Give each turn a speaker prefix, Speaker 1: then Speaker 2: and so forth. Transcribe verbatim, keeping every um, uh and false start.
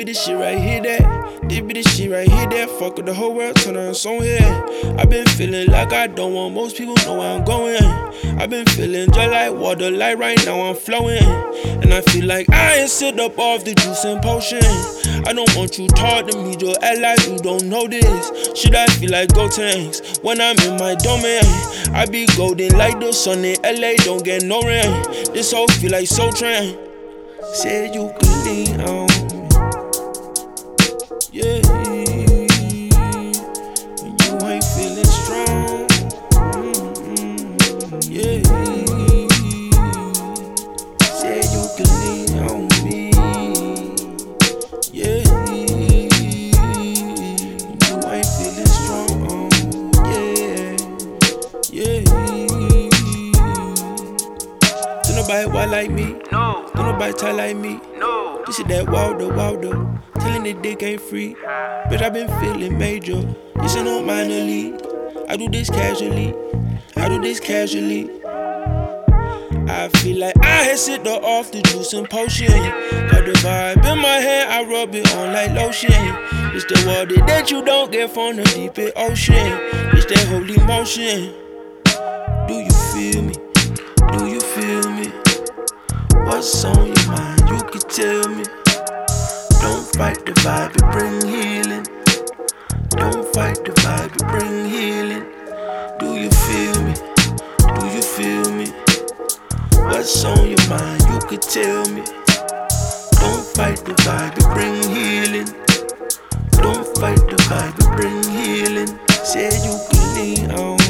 Speaker 1: this shit right here, that. This be the shit right here, that. Fuck with the whole world, turn on some here. I been feeling like I don't want most people know where I'm going. I been feeling just like water, like right now I'm flowing. And I feel like I ain't sit up off the juice and potion. I don't want you talk to me, just act like you don't know this. Should I feel like go tanks when I'm in my domain? I be golden like the sun in L A, don't get no rain. This whole feel like Soul Train. Said you could lean on me, yeah, when you ain't feeling strong, mm-hmm. Yeah. Said you could lean on me, yeah, when you ain't feeling strong, yeah, yeah. Do nobody walk like me?
Speaker 2: No.
Speaker 1: Do nobody talk like me?
Speaker 2: No.
Speaker 1: This is that Waldo, Waldo. Telling the dick ain't free. Bitch, I been feeling major. This ain't no minor league. I do this casually. I do this casually. I feel like I had sipped off the juice and potion. Got the vibe in my hand, I rub it on like lotion. It's the water that you don't get from the deep ocean. It's that holy motion. Do you feel me? Do you feel me? What's on your mind? You can tell me. Don't fight the vibe, it bring healing. Don't fight the vibe, it bring healing. Do you feel me? Do you feel me? What's on your mind? You could tell me. Don't fight the vibe, it bring healing. Don't fight the vibe, it bring healing. Said you could lean on